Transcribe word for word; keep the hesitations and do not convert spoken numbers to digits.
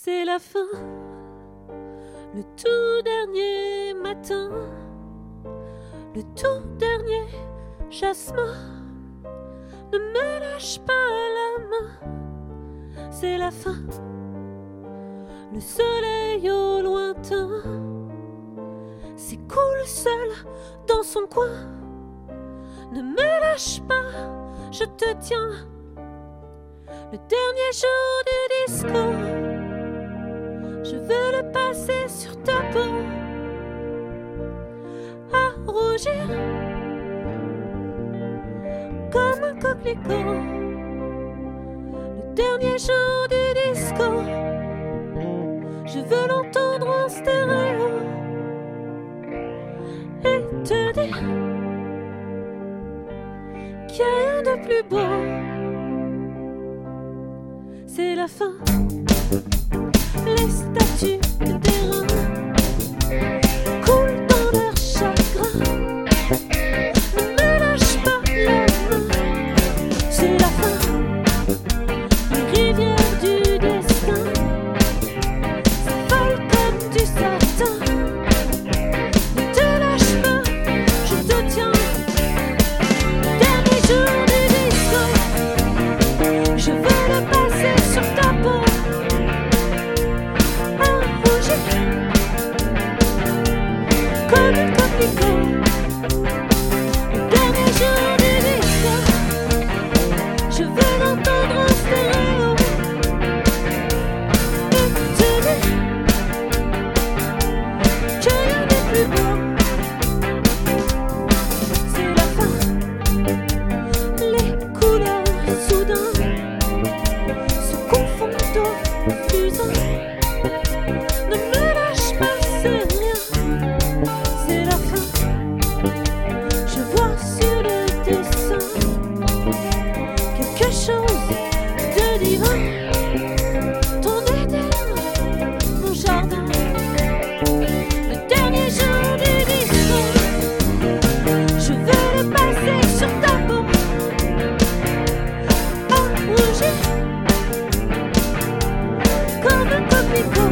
C'est la fin, le tout dernier matin, le tout dernier jasmin. Ne me lâche pas la main, c'est la fin, le soleil au lointain s'écoule seul dans son coin. Ne me lâche pas, je te tiens. Le dernier jour du disco, je veux le passer sur ta peau, à rougir comme un coquelicot. Le dernier jour du disco, je veux l'entendre en stéréo et te dire qu'il n'y a rien de plus beau. C'est la fin, les statues des reins coulent dans leur chagrin. Ne me lâche pas la main, c'est la fin, les rivières du destin s'affolent comme du satin. Ne te lâche pas, je te tiens. Dernier jour du disco, je veux le passer sur ta peau, à rougir comme un coquelicot. Le dernier jour du disco, je veux l'entendre en stéréo et te dire que rien n'est plus beau. C'est la fin, les couleurs soudain se confondent au fusain. Ne me lâche pas, c'est rien, c'est la fin. Je vois sur le dessin quelque chose de divin. Ton Éden, mon jardin. Le dernier jour du disco, je veux le passer sur ta peau, à rougir comme un coquelicot.